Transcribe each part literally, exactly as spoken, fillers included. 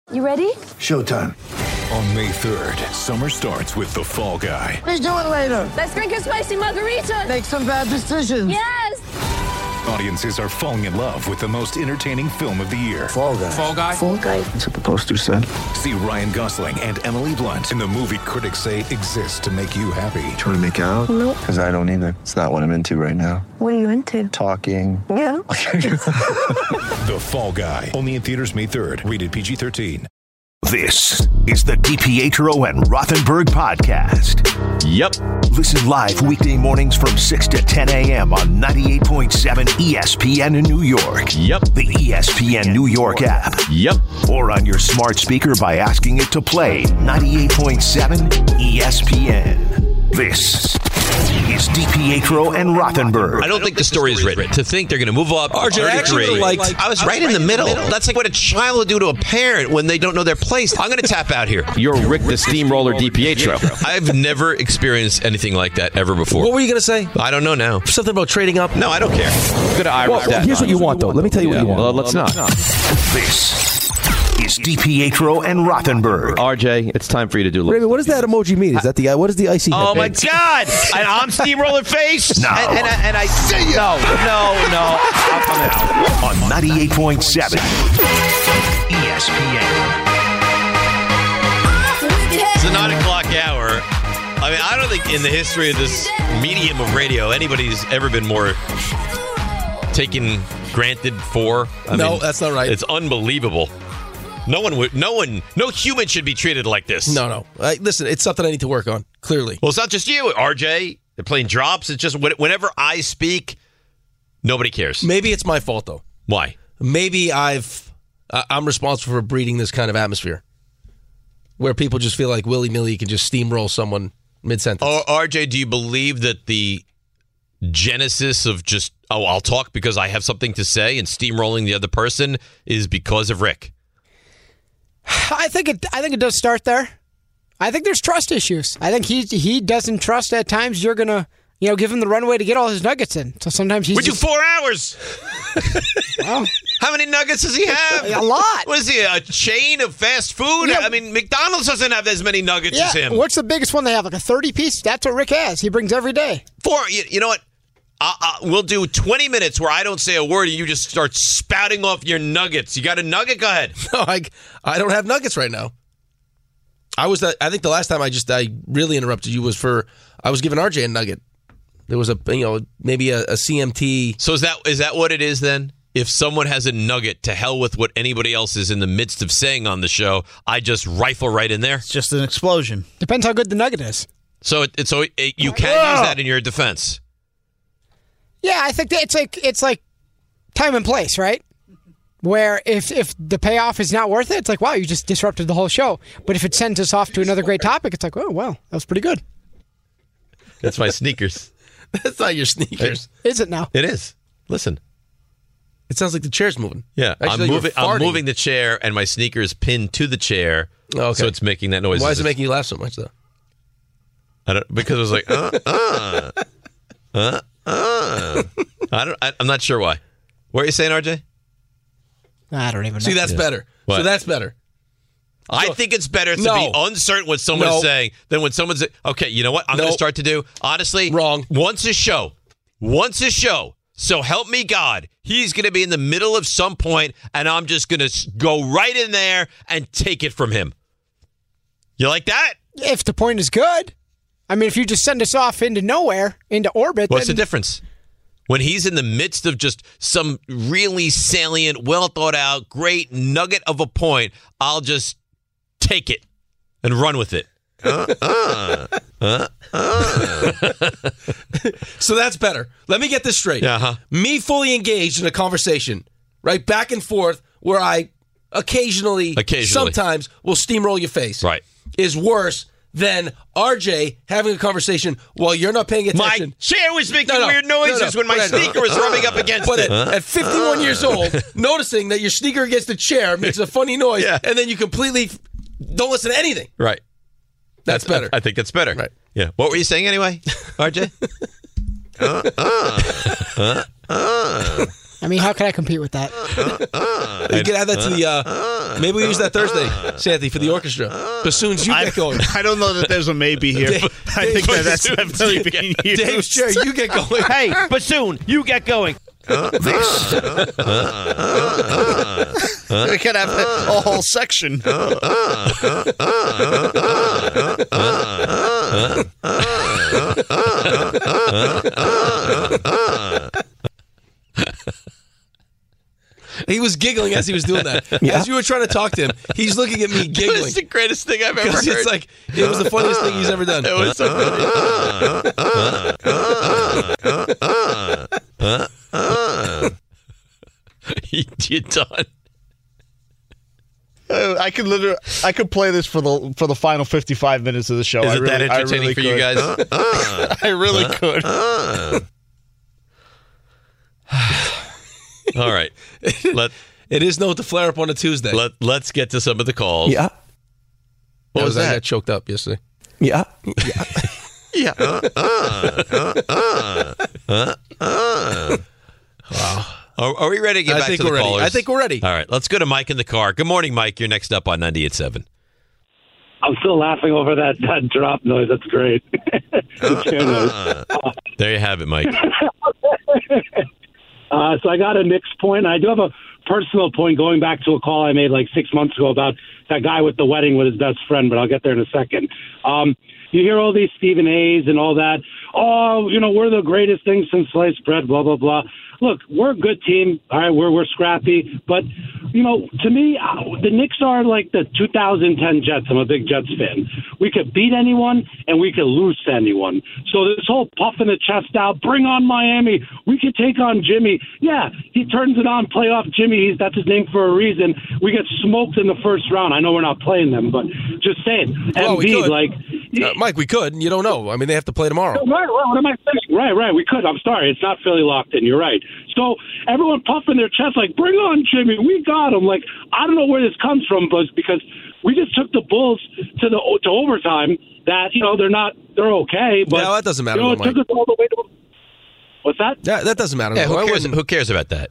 You ready? Showtime. On May third, summer starts with The Fall Guy. Let's do it later. Let's drink a spicy margarita. Make some bad decisions. Yes. Audiences are falling in love with the most entertaining film of the year. Fall Guy. Fall Guy. Fall Guy. That's what the poster said. See Ryan Gosling and Emily Blunt in the movie critics say exists to make you happy. Trying to make it out? Nope. Because I don't either. It's not what I'm into right now. What are you into? Talking. Yeah. The Fall Guy. Only in theaters May third. Rated P G thirteen. This is the DiPietro and Rothenberg podcast. Yep. Listen live weekday mornings from six to ten a.m. on ninety-eight point seven E S P N in New York. Yep. The E S P N New York app. Yep. Or on your smart speaker by asking it to play ninety-eight point seven E S P N. This is DiPietro and Rothenberg. I don't think the story is written. To think they're going to move up. R J, I actually three. liked- I was right in the middle. That's like what a child would do to a parent when they don't know their place. I'm going to tap out here. You're Rick the Steamroller DiPietro. I've never experienced anything like that ever before. What were you going to say? I don't know now. Something about trading up? No, I don't care. Good to Irish Well, that. here's what you want, though. Let me tell you what Yeah, you want. well, let's not. This is DiPietro and Rothenberg. R J, it's time for you to do. Wait a minute, what does that emoji mean? Is that the what is the icy? Oh head my thing? God! And I'm Steamroller Face. No. And, and, I- and I see you. No, no, no. I'm out. On ninety-eight point seven E S P N. It's the nine o'clock hour. I mean, I don't think in the history of this medium of radio anybody's ever been more taken granted for. I No, mean, that's not right. It's unbelievable. No one would. No one. No human should be treated like this. No, no. I, listen, it's something I need to work on, clearly. Well, it's not just you, R J. They're playing drops. It's just when- whenever I speak, nobody cares. Maybe it's my fault, though. Why? Maybe I've, I- I'm responsible for breeding this kind of atmosphere where people just feel like willy-nilly you can just steamroll someone mid-sentence. Oh, R J, do you believe that the genesis of just, oh, I'll talk because I have something to say and steamrolling the other person is because of Rick? I think it. I think it does start there. I think there's trust issues. I think he he doesn't trust at times you're gonna you know give him the runway to get all his nuggets in. So sometimes he's We do just, four hours. well, How many nuggets does he have? a lot. What is he, a chain of fast food? Yeah. I mean, McDonald's doesn't have as many nuggets Yeah. as him. What's the biggest one they have? Like a thirty piece. That's what Rick has. He brings every day. Four. You, you know what? Uh, uh, we'll do twenty minutes where I don't say a word and you just start spouting off your nuggets. You got a nugget? Go ahead. No, I, I don't have nuggets right now. I was. The, I think the last time I just I really interrupted you was for I was giving R J a nugget. There was a you know maybe a, a C M T. So is that is that what it is then? If someone has a nugget, to hell with what anybody else is in the midst of saying on the show, I just rifle right in there. It's just an explosion. Depends how good the nugget is. So it, it so it, you can use that in your defense. Yeah, I think that it's like it's like time and place, right? Where if if the payoff is not worth it, it's like, wow, you just disrupted the whole show. But if it sends us off to another great topic, it's like, oh, well, that was pretty good. That's my sneakers. That's not your sneakers. Is it now? It is. Listen. It sounds like the chair's moving. Yeah, Actually, I'm like you're moving. I'm farting. moving the chair, and my sneaker is pinned to the chair, Oh, okay. so it's making that noise. Why is it making you laugh so much, though? I don't because it was like, uh, uh, uh, uh. I don't. I, I'm not sure why. What are you saying, R J? I don't even know. See, that's Yeah. better. What? So that's better. I So- think it's better to No. be uncertain what someone No. is saying than when someone's okay. You know what? I'm going No. to start to do honestly. Wrong. Once a show, once a show. So help me God, he's going to be in the middle of some point, and I'm just going to go right in there and take it from him. You like that? If the point is good. I mean, if you just send us off into nowhere, into orbit, What's then the difference? When he's in the midst of just some really salient, well thought out, great nugget of a point, I'll just take it and run with it. Uh, uh, uh, uh. So that's better. Let me get this straight. Uh-huh. Me fully engaged in a conversation, right, back and forth, where I occasionally, Occasionally. sometimes will steamroll your face, Right. is worse than R J having a conversation while you're not paying attention. My chair was making No, no, weird no, noises no. when my But at- sneaker was rubbing up against But it. at, at fifty-one years old, noticing that your sneaker against the chair makes a funny noise, Yeah. and then you completely f- don't listen to anything. Right. That's better. I, I think that's better. Right. Yeah. What were you saying anyway, R J? uh, uh, uh, uh. I mean, how can I compete with that? You can add that to the. Uh, maybe we use that Thursday, Santi, for the orchestra. Bassoons, you I, get going. I don't know that there's a maybe here. Dave, I Dave, think that that's Dave, definitely being used. Dave's chair, you get going. Hey, bassoon, you get going. This We could have a whole section. He was giggling as he was doing that. Yeah. As you were trying to talk to him, he's looking at me giggling. It's the greatest thing I've ever heard. It's like it was the funniest thing he's ever done. It was so funny. you, you done? Uh, I could literally, I could play this for the for the final fifty-five minutes of the show. Is I it really, that I entertaining really for could. you guys? I really could. All right. Let It is no to flare up on a Tuesday. let let's get to some of the calls. Yeah. What was I that? got choked up yesterday. Yeah. Yeah. Are, are we ready to get I back think to the we're ready. callers? I think we're ready. All right, let's go to Mike in the car. Good morning, Mike. You're next up on ninety-eight point seven. I'm still laughing over that, that drop noise. That's great. The chair noise. There you have it, Mike. Uh, so I got a Knicks point. I do have a personal point going back to a call I made like six months ago about that guy with the wedding with his best friend, but I'll get there in a second. Um, you hear all these Stephen A's and all that. Oh, you know, we're the greatest thing since sliced bread, blah, blah, blah. Look, we're a good team. All right, we're we're scrappy. But, you know, to me, uh, the Knicks are like the two thousand ten Jets. I'm a big Jets fan. We could beat anyone, and we could lose to anyone. So this whole puffing the chest out, bring on Miami. We could take on Jimmy. Yeah, he turns it on, playoff Jimmy. He's, that's his name for a reason. We get smoked in the first round. I know we're not playing them, but just saying. Well, we Embiid, could. like, Uh, Mike, we could. You don't know. I mean, they have to play tomorrow. Right, right. What am I saying? Right, right. We could. I'm sorry. It's not Philly locked in. You're right. So everyone puffing their chest like, bring on Jimmy. We got him. Like, I don't know where this comes from, but because we just took the Bulls to the to overtime that, you know, they're not, they're okay. But, yeah, well, that doesn't matter. You know, it though, took Mike. us all the way to. What's that? Yeah, that doesn't matter. Yeah, though. I who cares? wouldn't- Who cares about that?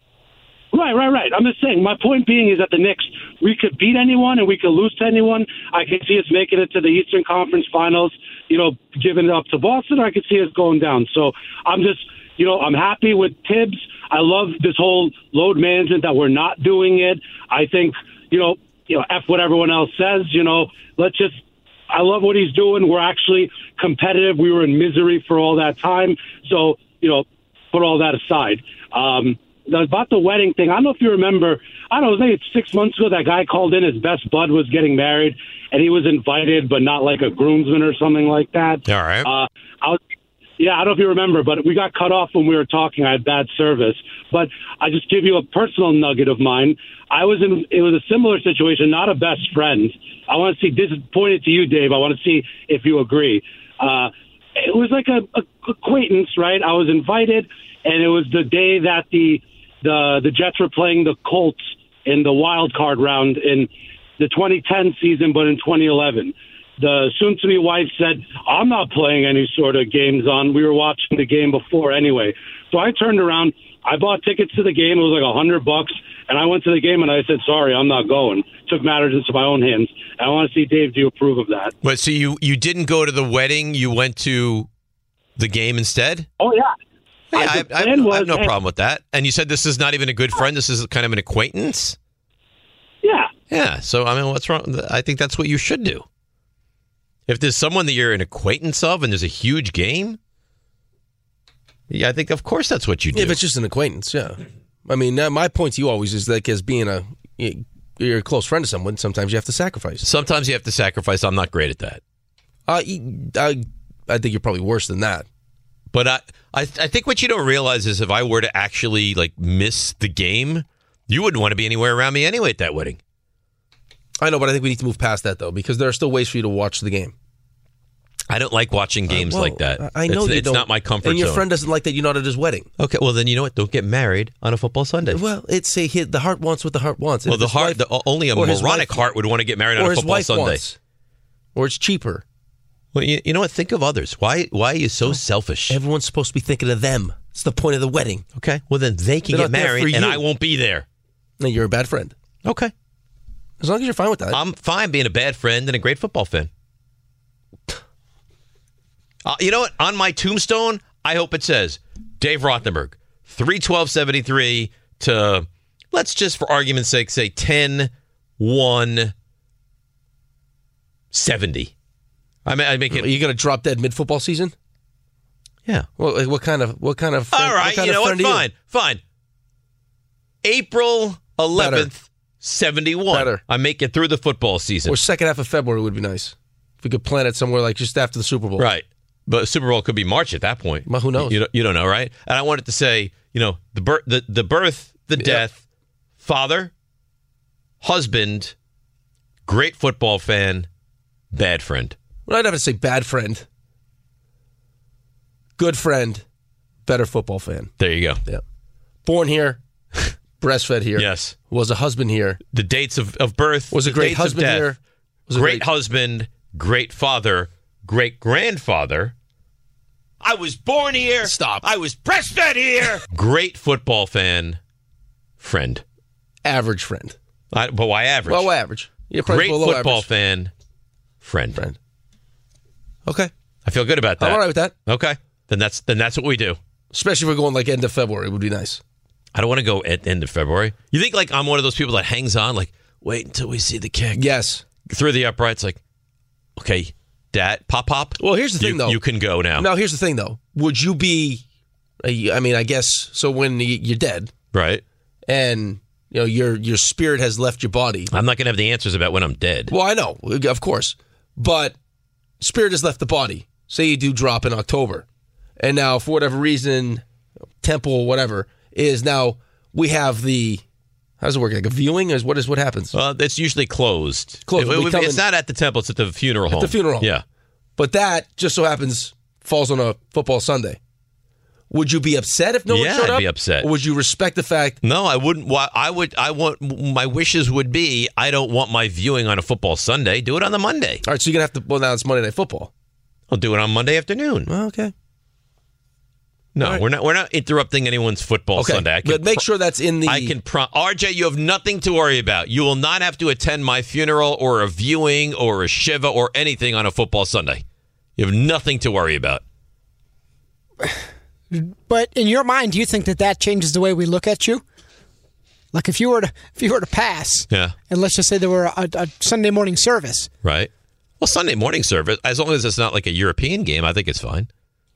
Right, right, right. I'm just saying, my point being is that the Knicks, we could beat anyone and we could lose to anyone. I could see us making it to the Eastern Conference Finals, you know, giving it up to Boston, or I could see us going down. So I'm just, you know, I'm happy with Tibbs. I love this whole load management that we're not doing it. I think, you know, you know, F what everyone else says, you know, let's just, I love what he's doing. We're actually competitive. We were in misery for all that time. So, you know, put all that aside. Um, About the wedding thing, I don't know if you remember, I don't know, maybe six months ago, that guy called in, his best bud was getting married, and he was invited, but not like a groomsman or something like that. All right. Uh, I was, yeah, I don't know if you remember, but we got cut off when we were talking. I had bad service. But I just give you a personal nugget of mine. I was in, it was a similar situation, not a best friend. I want to see, this is pointed to you, Dave. I want to see if you agree. Uh, it was like a, a acquaintance, right? I was invited, and it was the day that the The the Jets were playing the Colts in the wild card round in the twenty ten season, but in twenty eleven. The soon-to-be wife said, I'm not playing any sort of games on. We were watching the game before anyway. So I turned around. I bought tickets to the game. It was like a hundred bucks. And I went to the game, and I said, sorry, I'm not going. Took matters into my own hands. And I want to see, Dave, do you approve of that? Wait, so you, you didn't go to the wedding? You went to the game instead? Oh, yeah. Yeah, Uh, I, the I, have plan no, I have no was- problem with that. And you said this is not even a good friend. This is kind of an acquaintance. Yeah. Yeah. So I mean, what's wrong? I think that's what you should do. If there's someone that you're an acquaintance of and there's a huge game, yeah, I think of course that's what you do. If it's just an acquaintance, yeah. I mean, uh, my point to you always is like as being a you're a close friend to someone. Sometimes you have to sacrifice. Sometimes you have to sacrifice. I'm not great at that. Uh, I I think you're probably worse than that. But I, I, I think what you don't realize is if I were to actually like miss the game, you wouldn't want to be anywhere around me anyway at that wedding. I know, but I think we need to move past that though, because there are still ways for you to watch the game. I don't like watching games Uh, well, like that. I know it's, you it's don't. not my comfort and your zone. friend doesn't like that. You're not at his wedding. Okay, well then you know what? Don't get married on a football Sunday. Well, it's a hit. The heart wants what the heart wants. And well, if the his heart, wife- the, only a or his moronic wife- heart would want to get married or on a his football wife Sunday. wants. Or it's cheaper. Well, you, you know what? Think of others. Why? Why are you so selfish? Everyone's supposed to be thinking of them. It's the point of the wedding. Okay. Well, then they can They're get not there married, for and you. I won't be there. Then you're a bad friend. Okay. As long as you're fine with that. I'm fine being a bad friend and a great football fan. Uh, you know what? On my tombstone, I hope it says Dave Rothenberg, three twelve seventy-three to, let's just for argument's sake, say ten one seventy. I mean, I make it. Are you going to drop dead mid football season? Yeah. Well, like, what kind of what kind of friend, All right. what kind You know of what? friend are you? Fine. Fine. April eleventh, seventy-one. Better. I make it through the football season. Or second half of February would be nice. If we could plan it somewhere like just after the Super Bowl. Right. But Super Bowl could be March at that point. Well, who knows? You don't, you don't know, right? And I wanted to say, you know, the birth, the, the birth, the death, father, husband, great football fan, bad friend. Well, I'd have to say bad friend, good friend, better football fan. There you go. Yeah. Born here, breastfed here. Yes. Was a husband here. The dates of, of birth. Was a the great dates of husband death, here. Was a great great husband, great father, great grandfather. I was born here. Stop. I was breastfed here. Great football fan, friend. Average friend. I, but why average? Well, average. You're probably Great below football average. fan, friend. Friend. Okay. I feel good about that. I'm all right with that. Okay. Then that's then that's what we do. Especially if we're going like end of February. It would be nice. I don't want to go at the end of February. You think like I'm one of those people that hangs on, like, wait until we see the kick. Yes. Through the uprights, like, okay, Dad, Pop Pop. Well, here's the thing, you, though. You can go now. Now, here's the thing, though. Would you be, I mean, I guess, so when you're dead. Right. And, you know, your your spirit has left your body. I'm not going to have the answers about when I'm dead. Well, I know, of course. But spirit has left the body. Say you do drop in October. And now, for whatever reason, temple, whatever, is now we have the, how does it work? Like a viewing? Is what is what happens? Well, it's usually closed. Closed. It- We it- come it's in- not at the temple. It's at the funeral home. At the funeral home. Yeah. But that just so happens falls on a football Sunday. Would you be upset if no Yeah, one showed I'd up? be upset. Or would you respect the fact? No, I wouldn't. wa- I would. I want. My wishes would be. I don't want my viewing on a football Sunday. Do it on the Monday. All right, so you're gonna have to. Well, now it's Monday Night Football. I'll do it on Monday afternoon. Well, okay. No, right. we're not. We're not interrupting anyone's football Okay, Sunday. I can but make pro- sure that's in the. I can. Pro- R J, you have nothing to worry about. You will not have to attend my funeral or a viewing or a shiva or anything on a football Sunday. You have nothing to worry about. But in your mind, do you think that that changes the way we look at you? Like if you were to if you were to pass, Yeah. and let's just say there were a, a Sunday morning service. Right. Well, Sunday morning service, as long as it's not like a European game, I think it's fine.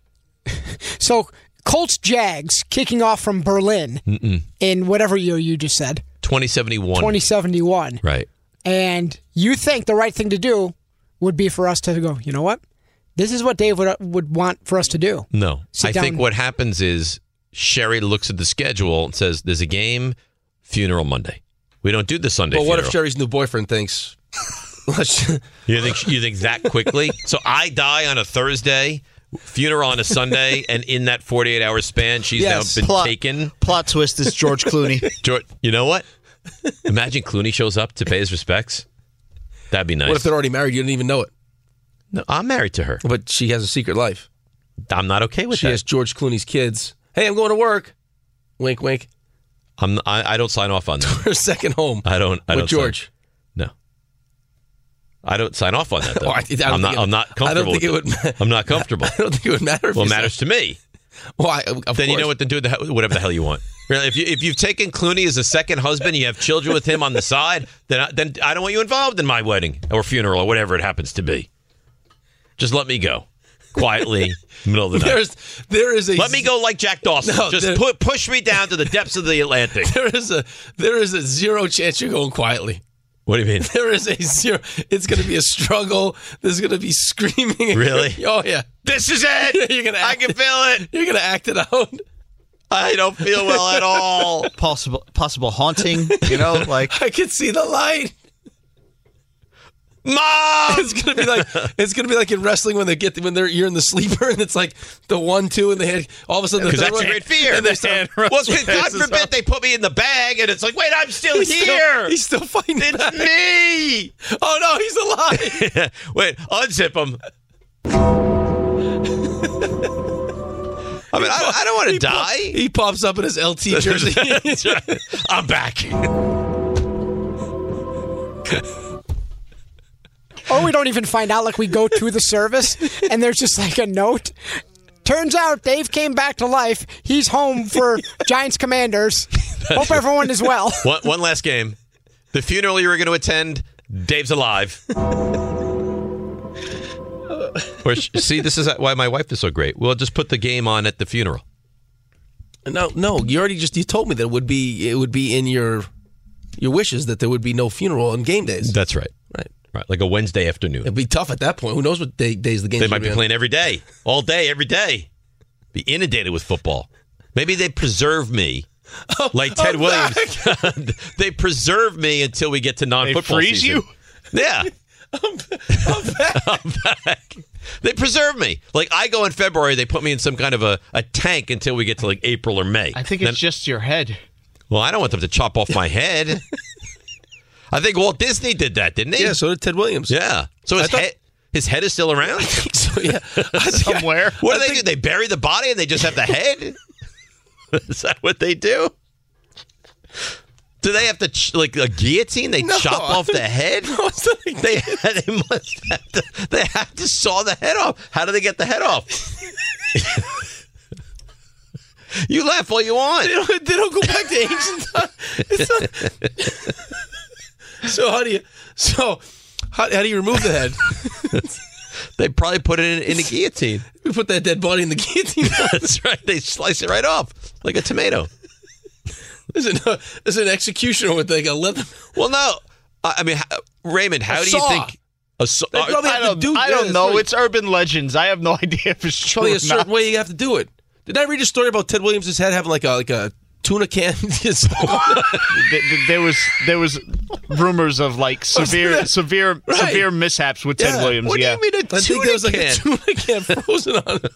So Colts Jags kicking off from Berlin Mm-mm. in whatever year you just said, twenty seventy-one. twenty seventy-one. Right. And you think the right thing to do would be for us to go, you know what? This is what Dave would, would want for us to do. No. Sit I down. think what happens is Sherry looks at the schedule and says, there's a game, funeral Monday. We don't do the Sunday Well, what funeral. if Sherry's new boyfriend thinks? Let's- You think you think that quickly? So I die on a Thursday, funeral on a Sunday, and in that forty-eight hour span, she's Yes. now been Plot- taken. Plot twist is George Clooney. George, you know what? Imagine Clooney shows up to pay his respects. That'd be nice. What if they're already married? You didn't even know it. No, I'm married to her, but she has a secret life. I'm not okay with she that. has George Clooney's kids. Hey, I'm going to work. Wink, wink. I'm, I, I don't sign off on that. Her second home. I don't. I with don't George. Sign, no. I don't sign off on that though. Oh, I- I don't I'm not. think it- I'm not comfortable. I don't think with it would. I'm not comfortable. I don't think it would matter. If Well, it you matters said- to me. Well, I, of then course. you know what to do. The hell, whatever the hell you want. Really, if you if you've taken Clooney as a second husband, you have children with him on the side. Then I, then I don't want you involved in my wedding or funeral or whatever it happens to be. Just let me go quietly, middle of the night. There's there is a Let me go like Jack Dawson. No, Just there- pu- push me down to the depths of the Atlantic. There is a there is a zero chance you're going quietly. What do you mean? There is a zero. It's going to be a struggle. There's going to be screaming. Really? Oh yeah. This is it. You're gonna. I Act can it, feel it. You're going to act it out. I don't feel well at all. Possible possible haunting, you know, like I can see the light. Mom. It's gonna be like it's gonna be like in wrestling when they get when they're you're in the sleeper and it's like the one two and they had all of a sudden the Because third that's a one, great fear. and they start- Well, God forbid they put me in the bag and it's like, wait, I'm still He's here. still, he's still fighting. It's back. me. Oh no, he's alive. Wait, unzip him. I mean, I, I don't want to He po- die. He pops up in his L T jersey. That's right. I'm back. Or we don't even find out, like we go to the service and there's just like a note. Turns out Dave came back to life. He's home for Giants Commanders. Hope everyone is well. One, one last game. The funeral you were going to attend, Dave's alive. Or, see, this is why my wife is so great. We'll just put the game on at the funeral. No, no, you already just you told me that it would be it would be in your your wishes that there would be no funeral on game days. That's right. Right. Right, like a Wednesday afternoon. It'd be tough at that point. Who knows what day, days the game? They might be playing every day, all day, every day. Be inundated with football. Maybe they preserve me, oh, like Ted I'm Williams. They preserve me until we get to non-football They freeze season. you? Yeah. I'm, I'm back. I'm back. They preserve me. Like I go in February, they put me in some kind of a, a tank until we get to like April or May. I think it's Then, just your head. well, I don't want them to chop off my head. I think Walt Disney did that, didn't he? Yeah, so did Ted Williams. Yeah. So his I thought- head his head is still around? So yeah, I think I- Somewhere. What I do they think- do? They bury the body and they just have the head? Is that what they do? Do they have to, ch- like a guillotine? They No, chop off the head? No, it's not a They, they must have to, they have to saw the head off. How do they get the head off? You laugh all you want. They don't, they don't go back to ancient times. It's not- so how do you? So how, how do you remove the head? They probably put it in, in a guillotine. We put that dead body in the guillotine. That's right. They slice it right off like a tomato. There's an, uh, there's an executioner with like a leather. Well, no. I I mean, how, Raymond, how A do you saw. think? A saw. They probably I have to don't, do- I yeah, don't that's know. right. It's urban legends. I have no idea if it's true Probably or a certain not. way you have to do it. Did I read a story about Ted Williams' head having like a like a tuna can? Th- th- there was there was rumors of like severe that- severe Right. severe mishaps with Ted Yeah. Williams. What yeah, do you mean a I tuna think there was like can? a tuna can frozen on it.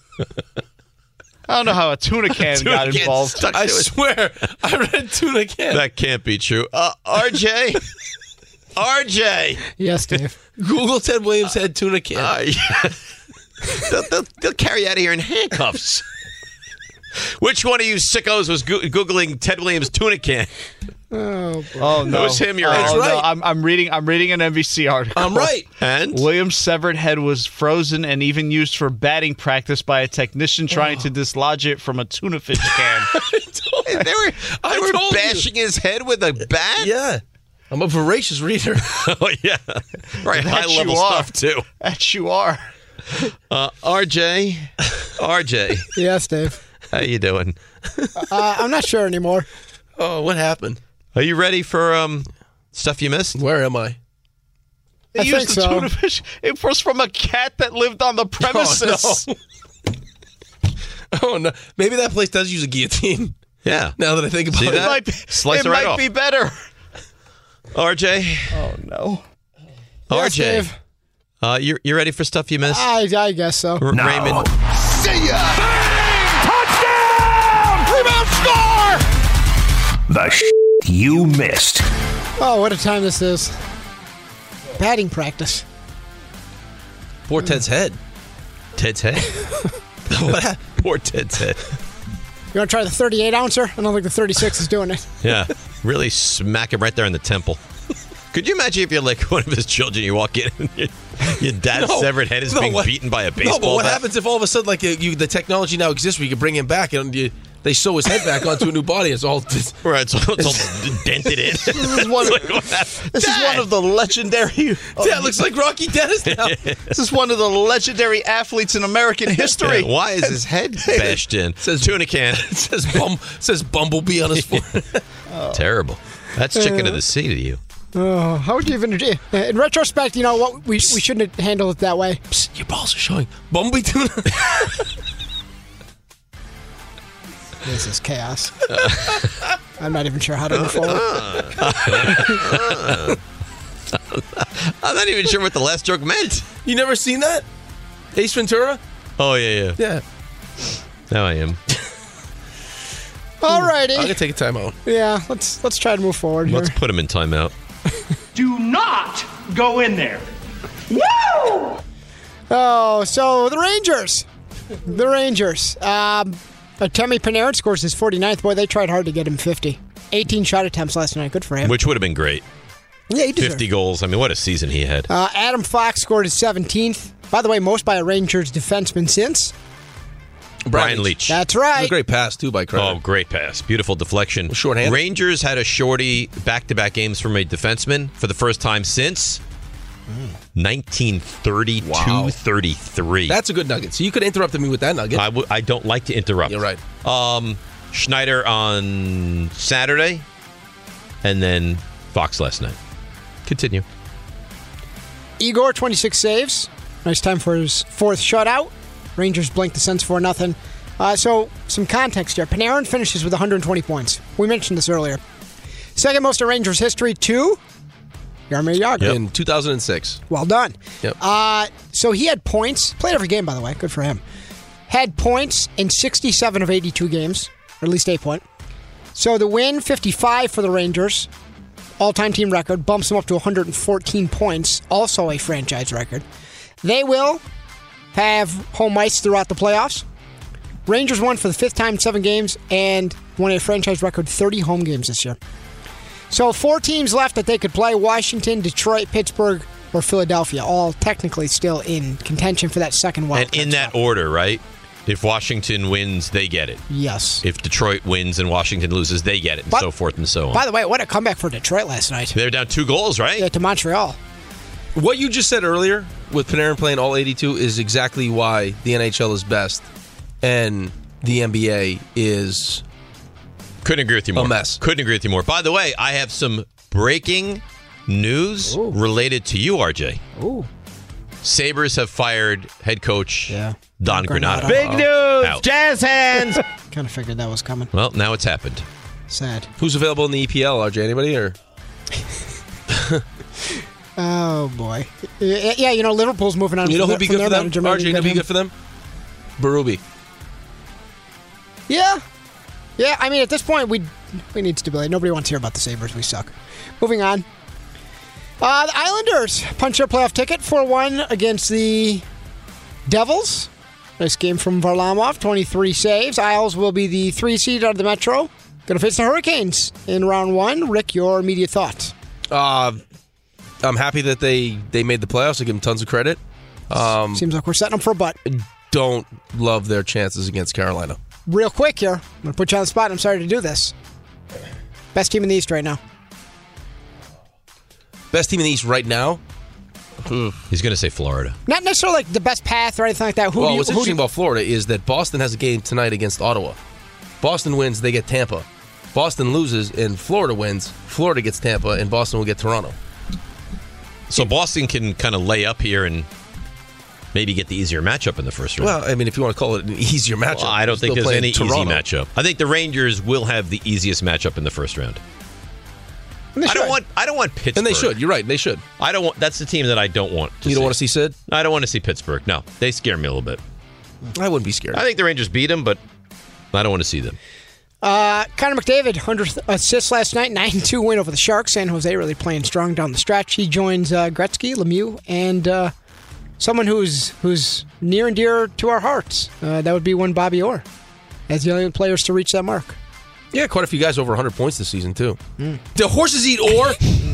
I don't know how a tuna can Tuna got can involved. stuck to I it. swear, I read tuna can. That can't be true. Uh, R J, R J. Yes, Dave. Google Ted Williams head tuna can. Uh, yeah. they'll, they'll, they'll carry you out of here in handcuffs. Which one of you sickos was go- googling Ted Williams tuna can? Oh, Oh no, It was him, you're oh, right. no, right. I'm, I'm reading. I'm reading an N B C article. I'm right. And Williams' severed head was frozen and even used for batting practice by a technician trying to dislodge it from a tuna fish can. they were, I they were told you. bashing his head with a bat. Yeah, I'm a voracious reader. Oh yeah, right. That High level you are. stuff too. That you are. Uh, R J, R J, yes, Dave. how you doing? Uh, I'm not sure anymore. Oh, what happened? Are you ready for um stuff you missed? Where am I? They I used think the so. tuna fish. It was from a cat that lived on the premises. no. Oh no, maybe that place does use a guillotine. Yeah. Now that I think about See it, It that? might be, Slice it it right might off. be better. R J, Oh no. R Yes, J, Dave. uh, you you ready for stuff you missed? I, I guess so. R- Raymond, See ya! Touchdown! Rebound score! The sh- you missed. Oh, what a time this is. Batting practice. poor Ted's head. Ted's head. What happened? Poor Ted's head. You want to try the thirty-eight ouncer? I don't think the thirty-six is doing it. Yeah, really smack him right there in the temple. Could you imagine if you're like one of his children, you walk in and your, your dad's No. severed head is No, being what- beaten by a baseball No, but what bat? happens if all of a sudden, like you, you, the technology now exists where you can bring him back and you, they sew his head back onto a new body? It's all. Right, it's all, it's all dented in. This is one, Like, what happened? this is one of the legendary. That looks like Rocky Dennis now. This is one of the legendary athletes in American history. Yeah, why is his head bashed in? Says- Tuna can. It says bum, says Bumblebee on his forehead. Terrible. That's chicken of the sea to you. Oh, how would you even... In retrospect, you know what? We, we shouldn't have handled it that way. Psst, your balls are showing. Bumblebee tuna. This is chaos. I'm not even sure how to move forward. I'm not even sure what the last joke meant. You never seen that? Ace Ventura? Oh, yeah, yeah. Yeah. Now I am. Alrighty. I'm gonna take a time out. Yeah, let's let's try to move forward here. Let's put him in timeout. Do not go in there. Woo! Oh, so the Rangers. The Rangers. Um, Artemi Panarin scores his forty-ninth. Boy, they tried hard to get him fifty. eighteen shot attempts last night. Good for him. Which would have been great. Yeah, he deserved fifty goals. I mean, what a season he had. Uh, Adam Fox scored his seventeenth. By the way, most by a Rangers defenseman since Brian Leach. That's right. It was a great pass, too, by Crowder. Oh, great pass. Beautiful deflection. Shorthanded. Rangers had a shorty back-to-back games from a defenseman for the first time since nineteen thirty-two thirty-three. That's a good nugget. So you could interrupt me with that nugget. I, w- I don't like to interrupt. You're right. Um, Schneider on Saturday, and then Fox last night. Continue. Igor, twenty-six saves. Nice time for his fourth shutout. Rangers blinked the Sens for nothing. Uh, so, some context here. Panarin finishes with one hundred twenty points. We mentioned this earlier. Second most in Rangers history to Jaromir Jagr. Yep. In two thousand six. Well done. Yep. Uh, so he had points. Played every game, by the way. Good for him. Had points in sixty-seven of eighty-two games. Or at least eight point. So the win, fifty-five for the Rangers. All-time team record. Bumps them up to one hundred fourteen points. Also a franchise record. They will have home ice throughout the playoffs. Rangers won for the fifth time in seven games and won a franchise record thirty home games this year. So four teams left that they could play: Washington, Detroit, Pittsburgh, or Philadelphia, all technically still in contention for that second wild. And in that order, right? If Washington wins, they get it. Yes. If Detroit wins and Washington loses, they get it, and But- so forth and so on. By the way, what a comeback for Detroit last night. They're down two goals, right? Yeah, to Montreal. What you just said earlier with Panarin playing all eighty-two is exactly why the N H L is best and the N B A is Couldn't agree with you more. a mess. Couldn't agree with you more. By the way, I have some breaking news Ooh. related to you, R J. Ooh. Sabres have fired head coach Yeah. Don Granato. Granato. Big news! Out. Jazz hands! Kind of figured that was coming. Well, now it's happened. Sad. Who's available in the E P L, R J? Anybody? Or Oh, boy. Yeah, yeah, you know, Liverpool's moving on. you know from who'd be their- good for from their them? manager, R J, maybe who'd be get good for them? Berube. Yeah. Yeah, I mean, at this point, we we need stability. Nobody wants to hear about the Sabres. We suck. Moving on. Uh, the Islanders punch their playoff ticket four one against the Devils. Nice game from Varlamov, twenty-three saves. Isles will be the three seed out of the Metro. Going to face the Hurricanes in round one. Rick, your immediate thoughts? Uh, I'm happy that they, they made the playoffs. I give them tons of credit. Um, Seems like we're setting them for a butt. Don't love their chances against Carolina. Real quick here. I'm going to put you on the spot. I'm sorry to do this. Best team in the East right now. Best team in the East right now? He's going to say Florida. Not necessarily like the best path or anything like that. Who well, do you, what's who do interesting you, about Florida is that Boston has a game tonight against Ottawa. Boston wins, they get Tampa. Boston loses, and Florida wins. Florida gets Tampa, and Boston will get Toronto. So Boston can kind of lay up here and maybe get the easier matchup in the first round. Well, I mean, if you want to call it an easier matchup. Well, I don't think still there's playing any Toronto. easy matchup. I think the Rangers will have the easiest matchup in the first round. And they I don't should. want. I don't want Pittsburgh. And they should. You're right. They should. I don't want. That's the team that I don't want. To You don't see. want to see Sid? I don't want to see Pittsburgh. No, they scare me a little bit. I wouldn't be scared. I think the Rangers beat them, but I don't want to see them. Uh, Connor McDavid, one hundred assists last night, nine two win over the Sharks. San Jose really playing strong down the stretch. He joins uh, Gretzky, Lemieux, and uh, someone who's who's near and dear to our hearts. Uh, that would be one Bobby Orr, as the only players to reach that mark. Yeah, quite a few guys over one hundred points this season, too. Mm. Do horses eat ore?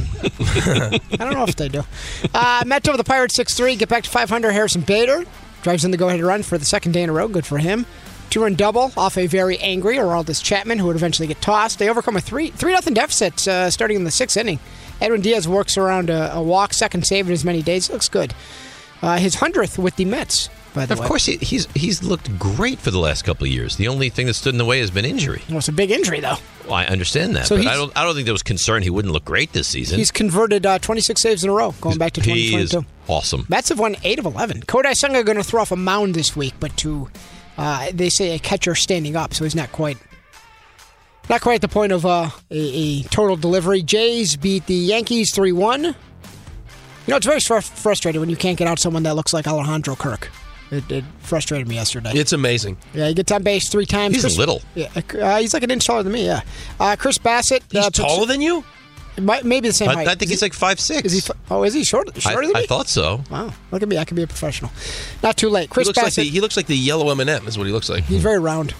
I don't know if they do. Uh, Met over the Pirates six three. Get back to five hundred. Harrison Bader drives in the go-ahead run for the second day in a row. Good for him. Two-run double off a very angry Aroldis Chapman, who would eventually get tossed. They overcome a three three nothing deficit uh, starting in the sixth inning. Edwin Diaz works around a, a walk, second save in as many days. Looks good. Uh, his hundredth with the Mets, by the of way. Of course, he, he's he's looked great for the last couple of years. The only thing that stood in the way has been injury. Well, it's a big injury, though. Well, I understand that, So but he's- I don't. I don't think there was concern he wouldn't look great this season. He's converted uh, twenty-six saves in a row, going back to twenty he is twenty-two. awesome. Mets have won eight of eleven. Kodai Senga going to throw off a mound this week, but to uh, they say a catcher standing up, so he's not quite not quite at the point of uh, a, a total delivery. Jays beat the Yankees three one. You know, it's very fr- frustrating when you can't get out someone that looks like Alejandro Kirk. It, it frustrated me yesterday. It's amazing. Yeah, he gets on base three times. He's Chris, little. Yeah, uh, he's like an inch taller than me. Yeah, uh, Chris Bassett. He's uh, picks- taller than you? Might, maybe the same I, height. I think Is he's he- like five six. Is he? fi- Oh, is he short, shorter I, than me? I thought so. Wow, look at me. I could be a professional. Not too late. He Chris looks, like Bassett. the, he looks like the yellow M and M is what he looks like. He's very round.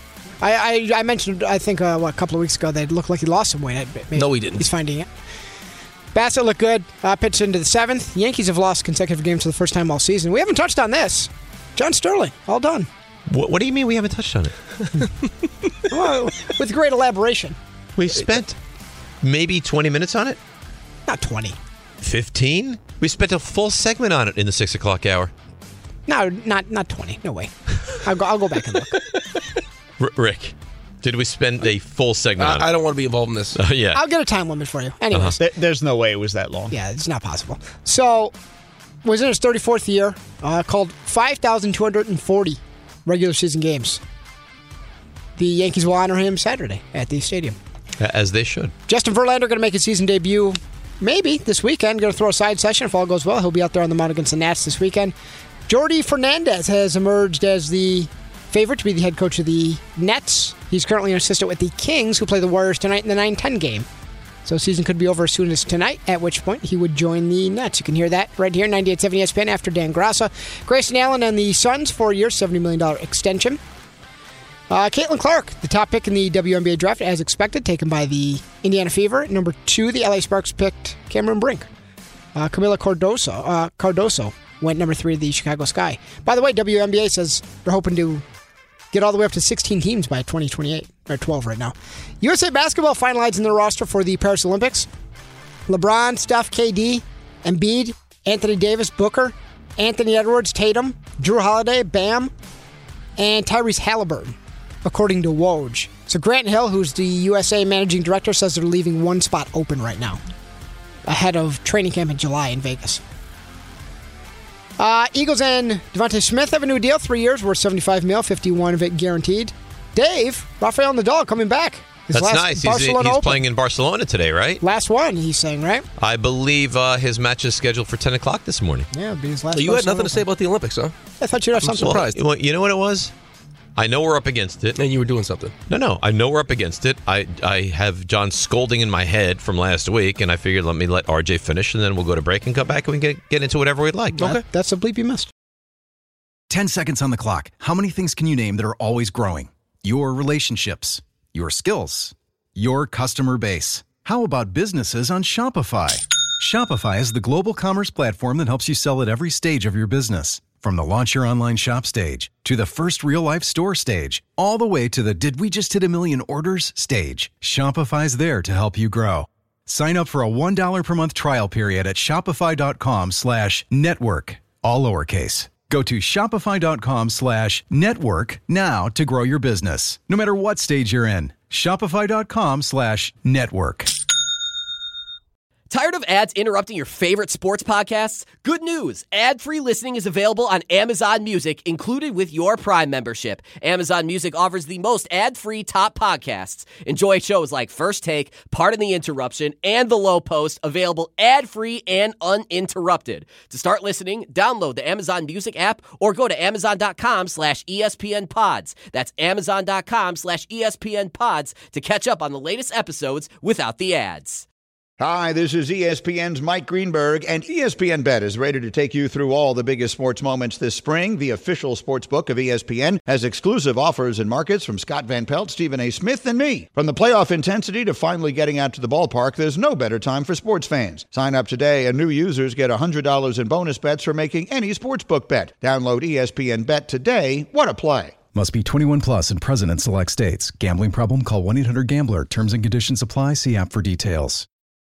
I, I, I mentioned, I think, uh, what, a couple of weeks ago, they looked like he lost some weight. Maybe no, he didn't. He's finding it. Bassett looked good. Uh, pitched into the seventh. Yankees have lost consecutive games for the first time all season. We haven't touched on this. John Sterling, all done. What, what do you mean we haven't touched on it? Well, with great elaboration. We spent maybe twenty minutes on it? Not twenty. fifteen? We spent a full segment on it in the six o'clock hour. No, not not twenty. No way. I'll go, I'll go back and look. R- Rick, did we spend a full segment I, on it? I don't want to be involved in this. Uh, yeah. I'll get a time limit for you. Anyways. Uh-huh. There, there's no way it was that long. Yeah, it's not possible. So, was in his thirty-fourth year, uh, called five thousand two hundred forty regular season games. The Yankees will honor him Saturday at the stadium. As they should. Justin Verlander going to make his season debut maybe this weekend. Going to throw a side session if all goes well. He'll be out there on the mound against the Nats this weekend. Jordy Fernandez has emerged as the favorite to be the head coach of the Nets. He's currently an assistant with the Kings, who play the Warriors tonight in the nine ten game. So season could be over as soon as tonight, at which point he would join the Nets. You can hear that right here, ninety-eight point seven E S P N after Dan Grassa. Grayson Allen and the Suns, four years, seventy million dollars extension. Uh, Caitlin Clark, the top pick in the W N B A draft, as expected, taken by the Indiana Fever. Number two, the L A Sparks picked Cameron Brink. Uh, Camila Cardoso, uh, Cardoso went number three to the Chicago Sky. By the way, W N B A says they're hoping to get all the way up to sixteen teams by twenty twenty-eight, or twelve right now. U S A Basketball finalizing their roster for the Paris Olympics. LeBron, Steph, K D, Embiid, Anthony Davis, Booker, Anthony Edwards, Tatum, Drew Holiday, Bam, and Tyrese Halliburton, according to Woj. So Grant Hill, who's the U S A managing director, says they're leaving one spot open right now, ahead of training camp in July in Vegas. Uh, Eagles and Devontae Smith have a new deal, three years, worth seventy-five mil, fifty-one of it guaranteed. Dave, Rafael Nadal coming back. His That's last nice. He's, Barcelona he's Open. playing in Barcelona today, right? Last one, he's saying, right? I believe uh, his match is scheduled for ten o'clock this morning. Yeah, it'll be his last. You had Barcelona nothing to say Open. about the Olympics, huh? I thought you'd have I'm something. surprised. Well, you know what it was? I know we're up against it. And you were doing something. No, no. I know we're up against it. I, I have John scolding in my head from last week, and I figured let me let R J finish, and then we'll go to break and come back, and we can get, get into whatever we'd like. Okay. That, that's a bleep you missed. Ten seconds on the clock. How many things can you name that are always growing? Your relationships, your skills, your customer base. How about businesses on Shopify? Shopify is the global commerce platform that helps you sell at every stage of your business. From the launch your online shop stage, to the first real-life store stage, all the way to the did we just hit a million orders stage. Shopify's there to help you grow. Sign up for a one dollar per month trial period at shopify.com slash network, all lowercase. Go to shopify.com slash network now to grow your business, no matter what stage you're in. Shopify.com slash network. Tired of ads interrupting your favorite sports podcasts? Good news! Ad-free listening is available on Amazon Music, included with your Prime membership. Amazon Music offers the most ad-free top podcasts. Enjoy shows like First Take, Pardon the Interruption, and The Low Post, available ad-free and uninterrupted. To start listening, download the Amazon Music app or go to amazon.com slash ESPN pods. That's amazon.com slash ESPN pods to catch up on the latest episodes without the ads. Hi, this is E S P N's Mike Greenberg, and E S P N Bet is ready to take you through all the biggest sports moments this spring. The official sports book of E S P N has exclusive offers and markets from Scott Van Pelt, Stephen A. Smith, and me. From the playoff intensity to finally getting out to the ballpark, there's no better time for sports fans. Sign up today, and new users get one hundred dollars in bonus bets for making any sportsbook bet. Download E S P N Bet today. What a play. Must be twenty-one plus and present in select states. Gambling problem? Call one eight hundred gambler. Terms and conditions apply. See app for details.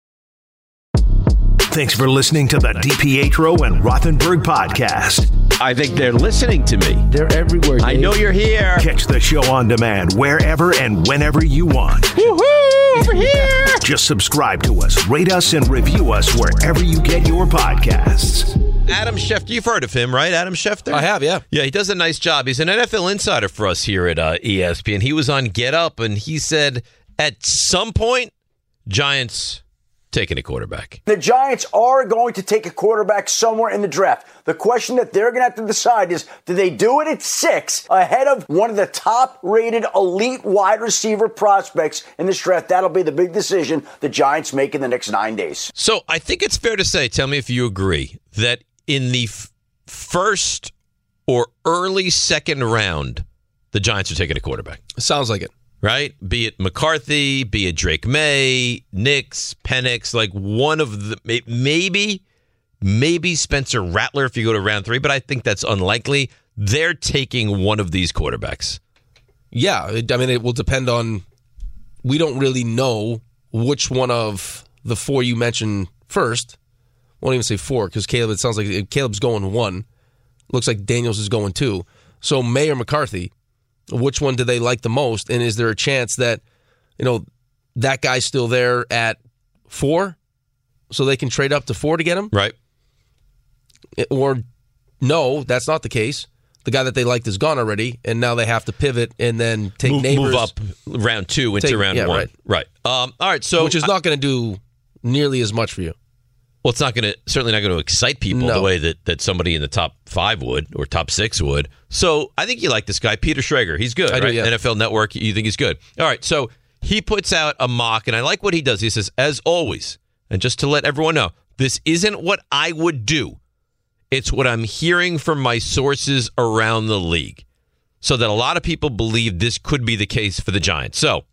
Thanks for listening to the DiPietro and Rothenberg podcast. I think they're listening to me. They're everywhere, Dave. I know you're here. Catch the show on demand wherever and whenever you want. Woohoo! Over here! Just subscribe to us, rate us, and review us wherever you get your podcasts. Adam Schefter, you've heard of him, right? Adam Schefter? I have, yeah. Yeah, he does a nice job. He's an N F L insider for us here at uh, E S P N. He was on Get Up, and he said at some point, Giants taking a quarterback. The Giants are going to take a quarterback somewhere in the draft. The question that they're going to have to decide is, do they do it at six ahead of one of the top-rated elite wide receiver prospects in this draft? That'll be the big decision the Giants make in the next nine days. So I think it's fair to say, tell me if you agree, that in the f- first or early second round the Giants are taking a quarterback. Sounds like it. Right? Be it McCarthy, be it Drake May, Nix, Penix, like one of the, maybe, maybe Spencer Rattler if you go to round three, but I think that's unlikely. They're taking one of these quarterbacks. Yeah, it, I mean, it will depend on, we don't really know which one of the four you mentioned first. I won't even say four because Caleb, it sounds like Caleb's going one. Looks like Daniels is going two. So May or McCarthy, which one do they like the most? And is there a chance that, you know, that guy's still there at four so they can trade up to four to get him? Right. Or no, that's not the case. The guy that they liked is gone already, and now they have to pivot and then take move, Neighbors. Move up round two into take, round yeah, one. Right. right. Um, all right. So Which is not going to do nearly as much for you. Well, it's not going to certainly not going to excite people No. the way that, that somebody in the top five would or top six would. So I think you like this guy, Peter Schrager. He's good, I do, right? yeah. N F L Network. You think he's good? All right. So he puts out a mock, and I like what he does. He says, as always, and just to let everyone know, this isn't what I would do. It's what I'm hearing from my sources around the league, so that a lot of people believe this could be the case for the Giants. So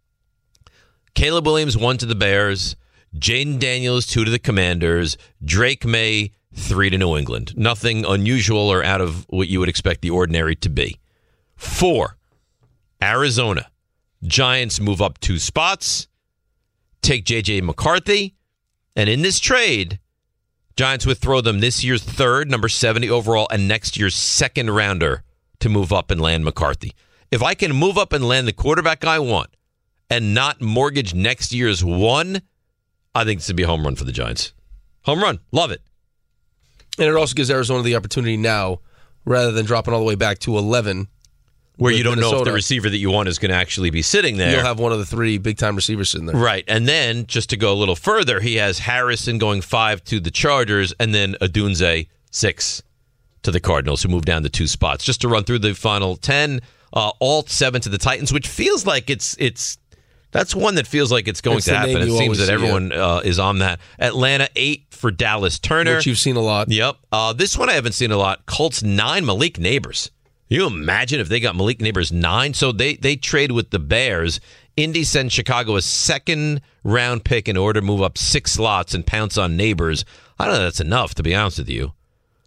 Caleb Williams one to the Bears. Jaden Daniels, two to the Commanders. Drake May, three to New England. Nothing unusual or out of what you would expect the ordinary to be. Four, Arizona. Giants move up two spots. Take J J McCarthy. And in this trade, Giants would throw them this year's third, number seventy overall, and next year's second rounder to move up and land McCarthy. If I can move up and land the quarterback I want and not mortgage next year's one, I think this would be a home run for the Giants. Home run. Love it. And it also gives Arizona the opportunity now, rather than dropping all the way back to eleven. Where you don't Minnesota, know if the receiver that you want is going to actually be sitting there. You'll have one of the three big-time receivers sitting there. Right. And then, just to go a little further, he has Harrison going five to the Chargers, and then Odunze six to the Cardinals, who move down to two spots. Just to run through the final ten, uh, Alt seven to the Titans, which feels like it's it's that's one that feels like it's going It's to the happen. name It you seems always that see, everyone uh, is on that. Atlanta eight for Dallas Turner, Which you've seen a lot. Yep. Uh, this one I haven't seen a lot. Colts nine, Malik Neighbors. You imagine if they got Malik Neighbors nine? So they they trade with the Bears. Indy sends Chicago a second round pick in order to move up six slots and pounce on Neighbors. I don't know if that's enough, to be honest with you.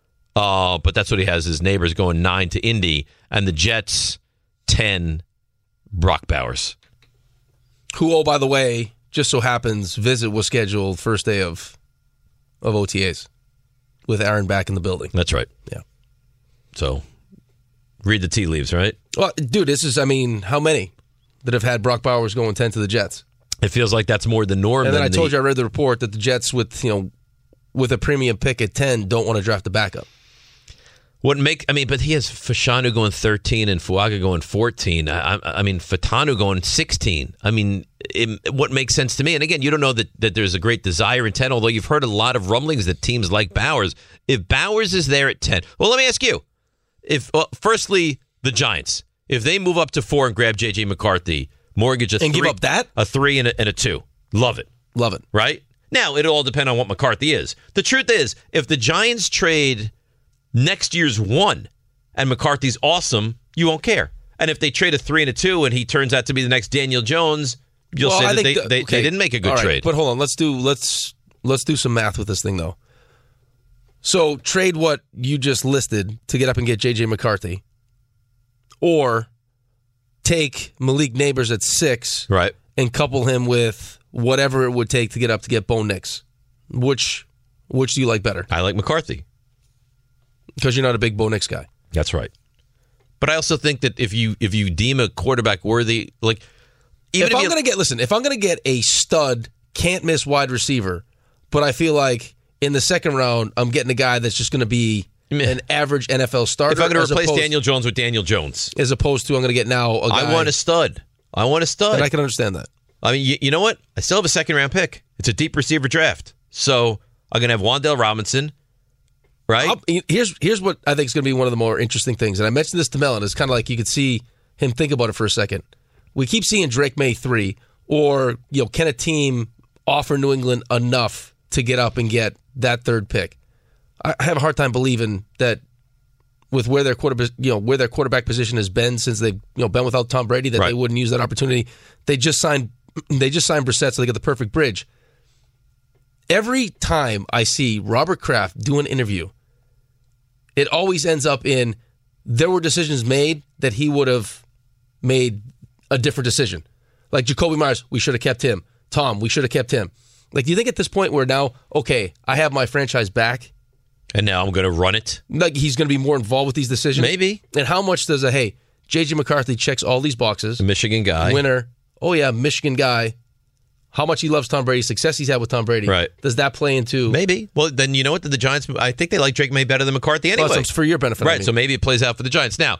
Uh, but that's what he has, his Neighbors going nine to Indy. And the Jets, ten, Brock Bowers. Who, oh, by the way, just so happens, visit was scheduled first day of of O T As with Aaron back in the building. That's right. Yeah. So, read the tea leaves, right? Well, dude, this is, I mean, how many that have had Brock Bowers going ten to the Jets? It feels like that's more the norm. And then than I told the, you, I read the report that the Jets, with, you know, with a premium pick at ten, don't want to draft a backup. What make I mean, but he has Fashanu going thirteen and Fuaga going fourteen. I, I, I mean, Fatanu going sixteen. I mean, it, what makes sense to me? And again, you don't know that, that there's a great desire in ten, although you've heard a lot of rumblings that teams like Bowers. If Bowers is there at ten, well, let me ask you. If well, firstly, the Giants, if they move up to four and grab J J McCarthy, mortgage a and three, give up that a three and a, and a two, love it, love it. Right now, it'll all depend on what McCarthy is. The truth is, if the Giants trade next year's one and McCarthy's awesome, you won't care. And if they trade a three and a two and he turns out to be the next Daniel Jones, you'll Well, say I that they, think the- they, okay. they didn't make a good All right, trade. But hold on, let's do let's let's do some math with this thing though. So trade what you just listed to get up and get J J McCarthy, or take Malik Neighbors at six, right, and couple him with whatever it would take to get up to get Bo Nix. Which which do you like better? I like McCarthy. Because you're not a big Bo Nix guy. That's right. But I also think that if you if you deem a quarterback worthy, like even if, if I'm you, going to get, listen, if I'm going to get a stud, can't miss wide receiver, but I feel like in the second round, I'm getting a guy that's just going to be an average N F L starter. if I'm going to as replace opposed- Daniel Jones with Daniel Jones, as opposed to I'm going to get now a guy. I want a stud. I want a stud. And I can understand that. I mean, you, you know what? I still have a second round pick. It's a deep receiver draft. So I'm going to have Wan'Dale Robinson, right? I'll- here's here's what I think is going to be one of the more interesting things. And I mentioned this to Mellon. It's kind of like you could see him think about it for a second. We keep seeing Drake May three, or you know, can a team offer New England enough to get up and get that third pick? I have a hard time believing that with where their quarterback, you know, where their quarterback position has been since they've, you know, been without Tom Brady, that Right. they wouldn't use that opportunity. They just signed, they just signed Brissett, so they get the perfect bridge. Every time I see Robert Kraft do an interview, it always ends up in there were decisions made that he would have made a different decision. Like Jacoby Myers, we should have kept him. Tom, we should have kept him. Like, do you think at this point where now, okay, I have my franchise back, and now I'm going to run it? Like he's going to be more involved with these decisions? Maybe. And how much does a, hey, J J McCarthy checks all these boxes. A Michigan guy. Winner. Oh, yeah, Michigan guy. How much he loves Tom Brady, success he's had with Tom Brady. Right. Does that play into... Maybe. Well, then you know what? The, the Giants, I think they like Drake May better than McCarthy anyway. Well, so it's for your benefit. Right, I mean. so maybe it plays out for the Giants. Now,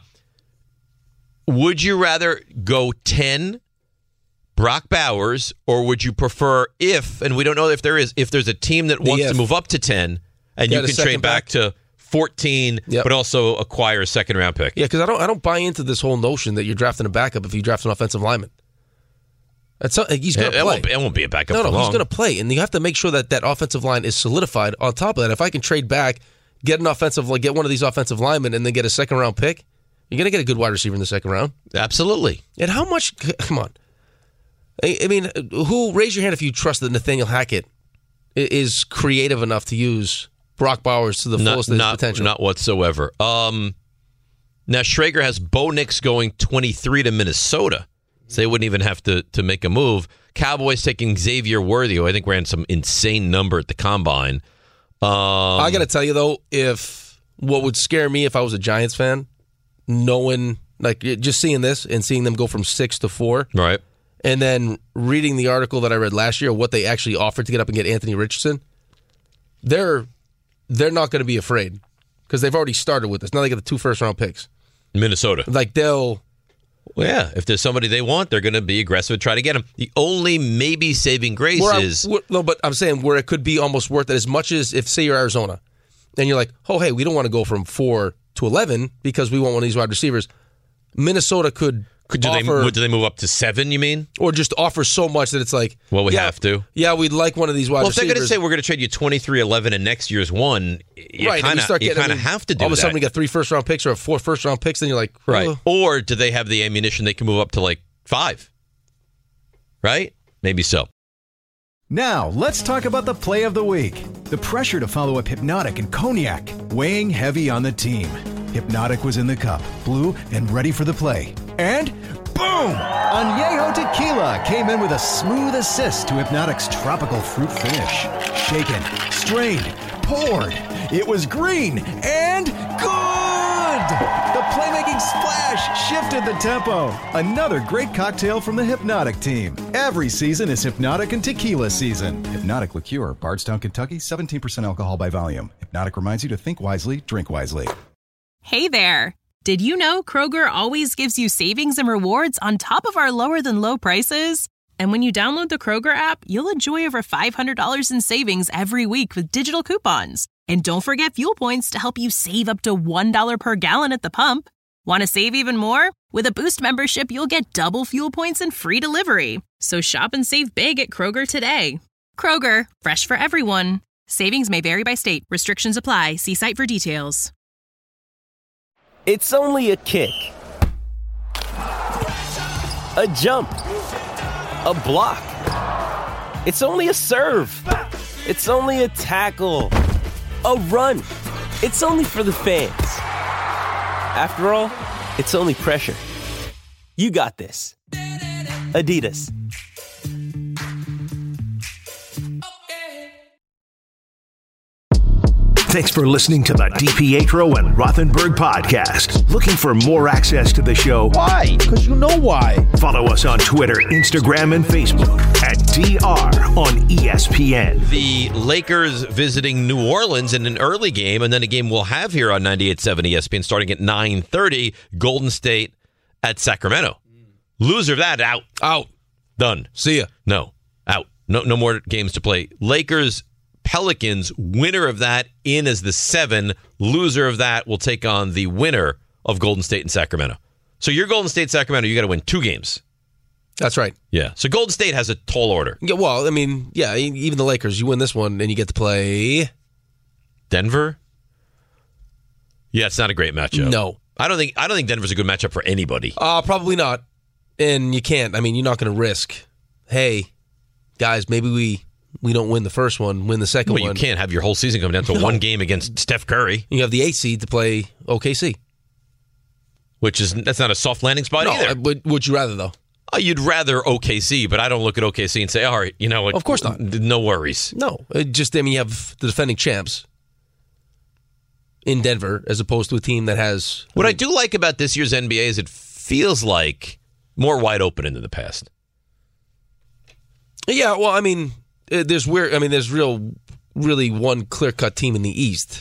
would you rather go ten Brock Bowers, or would you prefer if, and we don't know if there is, if there's a team that wants if. to move up to ten and Yeah, you the can trade second back, back. to fourteen, Yep. but also acquire a second round pick? Yeah, because I don't, I don't buy into this whole notion that you're drafting a backup if you draft an offensive lineman. That's not, he's going It, to it play. won't, be- it won't be a backup No, for no, long. he's going to play, and you have to make sure that that offensive line is solidified. On top of that, if I can trade back, get an offensive, like get one of these offensive linemen, and then get a second round pick, you're going to get a good wide receiver in the second round. Absolutely. And how much? Come on. I, I mean, who? Raise your hand if you trust that Nathaniel Hackett i- is creative enough to use Brock Bowers to the Not, fullest of his not, potential. not whatsoever. Um, now, Schrager has Bo Nix going twenty-three to Minnesota, so they wouldn't even have to, to make a move. Cowboys taking Xavier Worthy, who I think ran some insane number at the Combine. Um, I got to tell you, though, if what would scare me if I was a Giants fan, knowing, like, just seeing this and seeing them go from six to four. Right. And then reading the article that I read last year, what they actually offered to get up and get Anthony Richardson, they're they're not going to be afraid because they've already started with this. Now they get the two first round picks. Minnesota. Like they'll. Well, yeah, if there's somebody they want, they're going to be aggressive and try to get him. The only maybe saving grace Where I- is where- no, but I'm saying where it could be almost worth it as much as if, say, you're Arizona, and you're like, oh, hey, we don't want to go from four to eleven because we want one of these wide receivers. Minnesota could. Could do they offer, do they move up to seven? You mean, or just offer so much that it's like, well, we yeah, have to. Yeah, we'd like one of these wide well, if they're receivers. going to say we're going to trade you twenty-three eleven and next year's one, you right, and kind you start of you getting- kind I of mean, have to do all of a that. sudden we got three first round picks or four first round picks, then you're like, right? oh. Or do they have the ammunition they can move up to like five? Right? Maybe so. Now, let's talk about the play of the week. The pressure to follow up Hypnotic and Cognac, weighing heavy on the team. Hypnotic was in the cup, blue, and ready for the play. And boom! Añejo Tequila came in with a smooth assist to Hypnotic's tropical fruit finish. Shaken, strained, poured. It was green and good! The playmaking splash shifted the tempo. Another great cocktail from the Hypnotic team. Every season is Hypnotic and Tequila season. Hypnotic Liqueur, Bardstown, Kentucky, seventeen percent alcohol by volume. Hypnotic reminds you to think wisely, drink wisely. Hey there! Did you know Kroger always gives you savings and rewards on top of our lower than low prices? And when you download the Kroger app, you'll enjoy over five hundred dollars in savings every week with digital coupons. And don't forget fuel points to help you save up to one dollar per gallon at the pump. Want to save even more? With a Boost membership, you'll get double fuel points and free delivery. So shop and save big at Kroger today. Kroger, fresh for everyone. Savings may vary by state. Restrictions apply. See site for details. It's only a kick, a jump, a block. It's only a serve. It's only a tackle, a run. It's only for the fans. After all, it's only pressure. You got this. Adidas. Thanks for listening to the DiPietro and Rothenberg podcast. Looking for more access to the show? Why? Because you know why. Follow us on Twitter, Instagram, and Facebook at D R on E S P N. The Lakers visiting New Orleans in an early game, and then a game we'll have here on ninety-eight point seven E S P N starting at nine thirty, Golden State at Sacramento. Loser of that, out. Out. Done. See ya. No. Out. No, no more games to play. Lakers, Pelicans, winner of that in as the seven. Loser of that will take on the winner of Golden State and Sacramento. So you're Golden State, Sacramento, you got to win two games. That's right. Yeah. So Golden State has a tall order. Yeah, well, I mean, yeah, even the Lakers, you win this one and you get to play Denver. Yeah, it's not a great matchup. No. I don't think I don't think Denver's a good matchup for anybody. Uh, probably not. And you can't. I mean, you're not going to risk, hey, guys, maybe we, we don't win the first one, win the second well, one. You can't have your whole season come down to No. one game against Steph Curry. You have the eighth seed to play O K C. Which is, that's not a soft landing spot no, either. Would, would you rather, though? Uh, you'd rather O K C, but I don't look at O K C and say, all right, you know what? Of course not. No worries. No. It just, I mean, you have the defending champs in Denver as opposed to a team that has... What I, mean, I do like about this year's N B A is it feels like more wide open than in the past. Yeah, well, I mean, there's weird. I mean, there's real, really one clear-cut team in the East.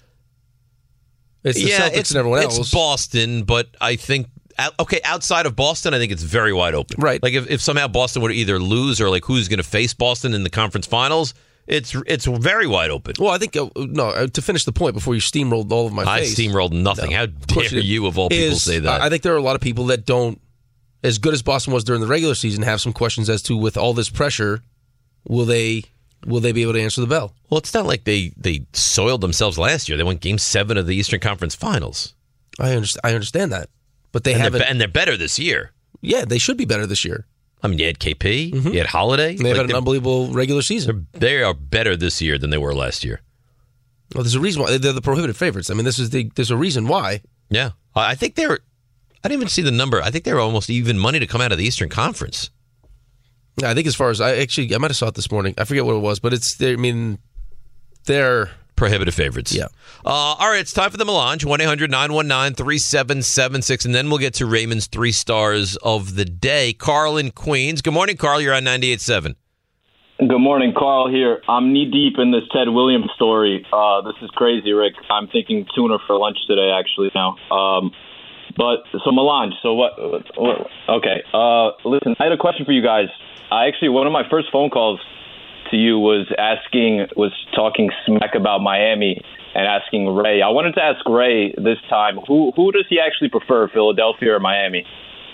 It's the yeah, Celtics it's, and everyone else. It's Boston, but I think... Okay, outside of Boston, I think it's very wide open. Right. Like if, if somehow Boston would either lose or like who's going to face Boston in the conference finals, it's it's very wide open. Well, I think, uh, no, uh, to finish the point before you steamrolled all of my I face. I steamrolled nothing. No, How dare you, you, of all people, is, say that? I think there are a lot of people that don't, as good as Boston was during the regular season, have some questions as to, with all this pressure, will they will they be able to answer the bell? Well, it's not like they, they soiled themselves last year. They won Game seven of the Eastern Conference Finals. I understand, I understand that. But they and haven't, they're, and they're better this year. Yeah, they should be better this year. I mean, you had K P, Mm-hmm. you had Holiday. They've like had an unbelievable regular season. They are better this year than they were last year. Well, there's a reason why they're the prohibited favorites. I mean, this is the there's a reason why. Yeah, I think they're. I didn't even see the number. I think they were almost even money to come out of the Eastern Conference. Yeah, I think as far as I actually, I might have saw it this morning. I forget what it was, but it's. I mean, they're prohibitive favorites. Yeah. Uh, all right, it's time for the Melange. one eight hundred nine one nine three seven seven six, and then we'll get to Raymond's three stars of the day. Carl in Queens. Good morning, Carl. You're on ninety-eight point seven. Good morning, Carl here. I'm knee deep in this Ted Williams story. Uh, this is crazy, Rick. I'm thinking tuna for lunch today, actually, now. Um, but, so Melange, so what, what okay. Uh, listen, I had a question for you guys. I actually, one of my first phone calls to you was asking, was talking smack about Miami and asking Ray. I wanted to ask Ray this time, who who does he actually prefer, Philadelphia or Miami?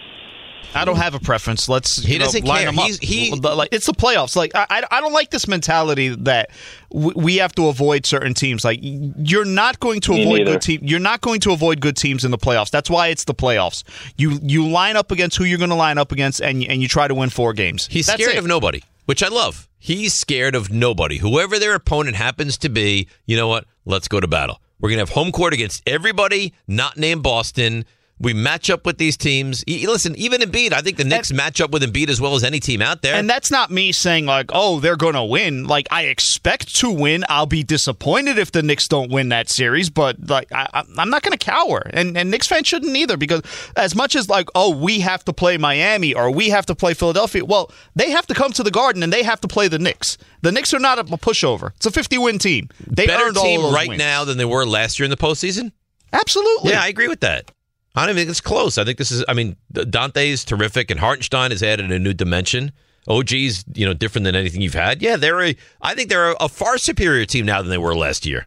I don't have a preference. Let's he you know, doesn't line care. them up. He's, he like it's the playoffs. Like I, I don't like this mentality that w- we have to avoid certain teams. Like you're not going to Me avoid neither. good team. You're not going to avoid good teams in the playoffs. That's why it's the playoffs. You you line up against who you're going to line up against, and and you try to win four games. He's That's scared it. of nobody, which I love. He's scared of nobody. Whoever their opponent happens to be, you know what? Let's go to battle. We're going to have home court against everybody not named Boston. We match up with these teams. E- Listen, even Embiid, I think the Knicks match up with Embiid as well as any team out there. And that's not me saying, like, oh, they're going to win. Like, I expect to win. I'll be disappointed if the Knicks don't win that series, but, like, I, I'm not going to cower. And, and Knicks fans shouldn't either, because as much as, like, oh, we have to play Miami or we have to play Philadelphia, well, they have to come to the Garden and they have to play the Knicks. The Knicks are not a pushover. It's a fifty-win team. They Better earned all team of those right wins. now than they were last year in the postseason? Absolutely. Yeah, I agree with that. I don't think it's close. I think this is, I mean, Dante's terrific, and Hartenstein has added a new dimension. O G's, you know, different than anything you've had. Yeah, they're a, I think they're a far superior team now than they were last year.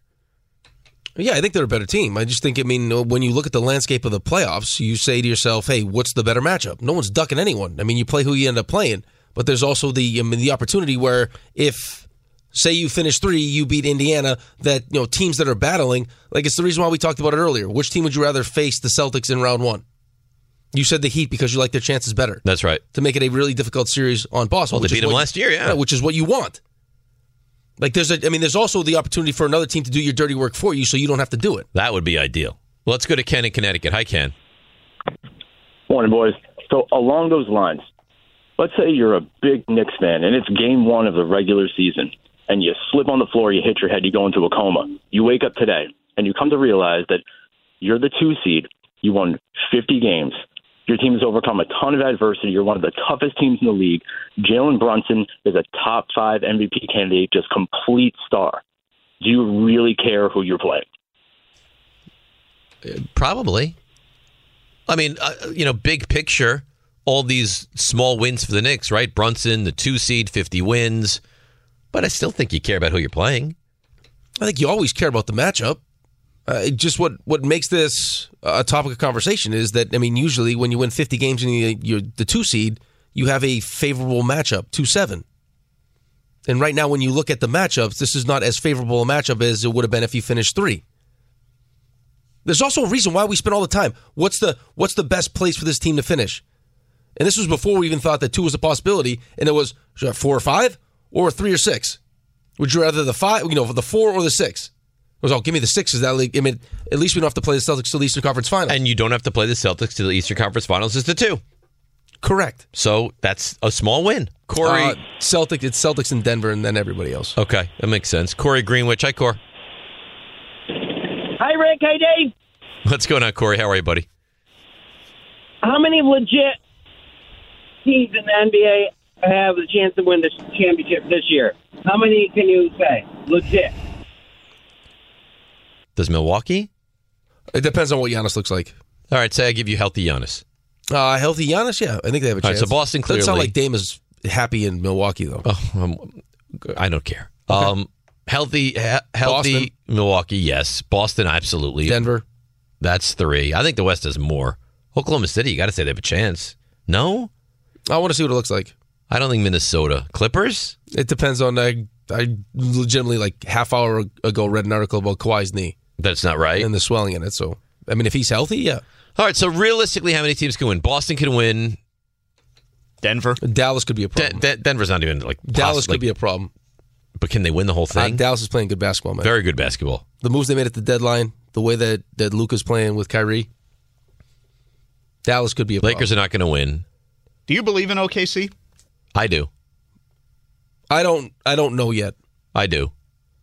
Yeah, I think they're a better team. I just think, I mean, when you look at the landscape of the playoffs, you say to yourself, hey, what's the better matchup? No one's ducking anyone. I mean, you play who you end up playing, but there's also the, I mean, the opportunity where if, say you finish three, you beat Indiana, that, you know, teams that are battling, like it's the reason why we talked about it earlier. Which team would you rather face the Celtics in round one? You said the Heat because you like their chances better. That's right. To make it a really difficult series on Boston. Well, they which is beat them what last you- year, yeah. right, which is what you want. Like there's a, I mean, there's also the opportunity for another team to do your dirty work for you so you don't have to do it. That would be ideal. Well, let's go to Ken in Connecticut. Hi, Ken. Morning, boys. So along those lines, let's say you're a big Knicks fan and it's game one of the regular season and you slip on the floor, you hit your head, you go into a coma. You wake up today and you come to realize that you're the two seed. You won fifty games. Your team has overcome a ton of adversity. You're one of the toughest teams in the league. Jalen Brunson is a top five M V P candidate, just complete star. Do you really care who you're playing? Probably. I mean, uh, you know, big picture, all these small wins for the Knicks, right? Brunson, the two seed, fifty wins. But I still think you care about who you're playing. I think you always care about the matchup. Uh, just what, what makes this a topic of conversation is that, I mean, usually when you win fifty games and you, you're the two seed, you have a favorable matchup, two seven. And right now, when you look at the matchups, this is not as favorable a matchup as it would have been if you finished three. There's also a reason why we spend all the time. What's the what's the best place for this team to finish? And this was before we even thought that two was a possibility, and it was should I have four or five or three or six. Would you rather the five, you know, for the four or the six? It was, oh, give me the six. Is that league? I mean, at least we don't have to play the Celtics to the Eastern Conference Finals. And you don't have to play the Celtics to the Eastern Conference Finals. It's the two. Correct. So that's a small win. Corey. Uh, Celtic, it's Celtics in Denver and then everybody else. Okay, that makes sense. Corey Greenwich. Hi, Corey. Hi, Rick. Hey, Dave. What's going on, Corey? How are you, buddy? How many legit teams in the N B A have the chance to win the championship this year? How many can you say? Legit. Does Milwaukee? It depends on what Giannis looks like. All right, say I give you healthy Giannis. Uh, healthy Giannis, yeah. I think they have a All right, chance. so Boston clearly. Doesn't sound like Dame is happy in Milwaukee, though. Oh, um, I don't care. Okay. Um, healthy, he- healthy Boston. Milwaukee, yes. Boston, absolutely. Denver. That's three. I think the West has more. Oklahoma City, you got to say they have a chance. No? I want to see what it looks like. I don't think Minnesota. Clippers? It depends on, I, I legitimately, like, half hour ago, read an article about Kawhi's knee. That's not right. And the swelling in it. So, I mean, if he's healthy, yeah. All right, so realistically, how many teams can win? Boston can win. Denver? Dallas could be a problem. De- De- Denver's not even, like, Dallas possibly, could be a problem. But can they win the whole thing? Uh, Dallas is playing good basketball, man. Very good basketball. The moves they made at the deadline, the way that, that Luka's playing with Kyrie, Dallas could be a problem. Lakers are not going to win. Do you believe in O K C? I do. I don't. I don't know yet. I do.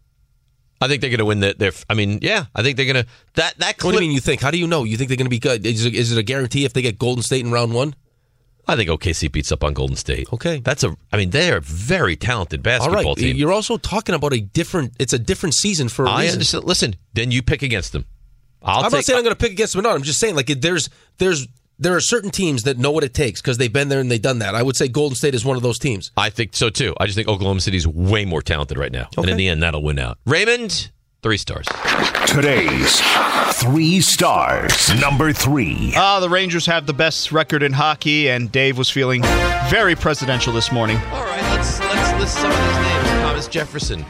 I think they're going to win the, their. I mean, yeah, I think they're going to. That that. Clip, what do you mean? You think? How do you know? You think they're going to be good? Is it, is it a guarantee if they get Golden State in round one? I think O K C beats up on Golden State. Okay, that's a. I mean, they are a very talented basketball All right. team. You're also talking about a different. It's a different season for. A I reason. understand. Listen, then you pick against them. I'll I'm take, not saying I'm going to pick against them or not. I'm just saying like there's there's there are certain teams that know what it takes because they've been there and they've done that. I would say Golden State is one of those teams. I think so too. I just think Oklahoma City's way more talented right now, Okay. and in the end, that'll win out. Raymond, three stars. Today's three stars. Number three. Ah, the Rangers have the best record in hockey, and Dave was feeling very presidential this morning. All right, let's let's list some of these names. Thomas Jefferson,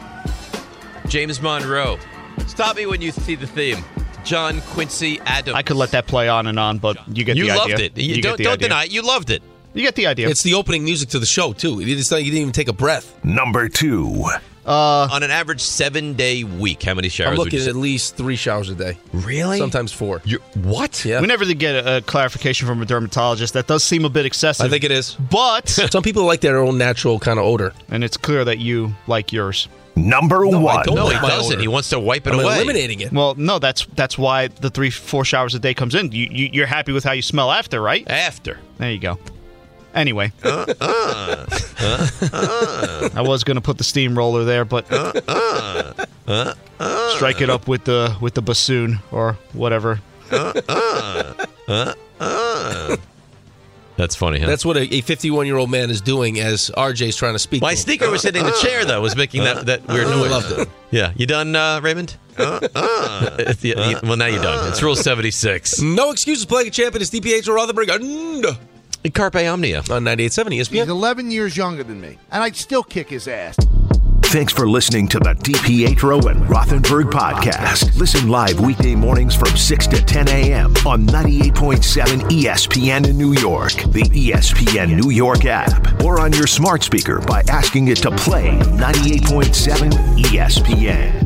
James Monroe. Stop me when you see the theme. John Quincy Adams. I could let that play on and on, but you get you the idea. loved it. You, You don't get the don't idea. deny it. You loved it. You get the idea. It's the opening music to the show too. It's like you didn't even take a breath. Number two. Uh, On an average seven-day week, how many showers I'm would looking you at say? at least three showers a day. Really? Sometimes four. You're, what? Yeah. We never did get a, a clarification from a dermatologist. That does seem a bit excessive. I think it is. But some people like their own natural kind of odor, and it's clear that you like yours. Number No, I one. don't No, like he my doesn't. odor. He wants to wipe it I'm away. eliminating it. Well, no, that's that's why the three, four showers a day comes in. You, you you're happy with how you smell after, right? After. There you go. Anyway, Uh, uh, uh, uh, I was gonna put the steamroller there, but uh, uh, uh, uh, strike it up with the with the bassoon or whatever. uh, uh, uh, uh. That's funny, huh? That's what a fifty-one-year-old man is doing as R J's trying to speak. My to him. sneaker was hitting the chair, though, was making that, that weird I noise. loved it. Yeah. You done, uh, Raymond? Uh, uh, It's the- you- well, now you're done. It's Rule seventy-six. No excuses. Playing a champion is D P H or Rothenberg. And Carpe Omnia. on ninety-eight point seven E S P N. He's eleven years younger than me, and I'd still kick his ass. Thanks for listening to the DiPietro and Rothenberg podcast. Listen live weekday mornings from six to ten a.m. on ninety-eight point seven E S P N in New York, the E S P N New York app, or on your smart speaker by asking it to play ninety-eight point seven E S P N.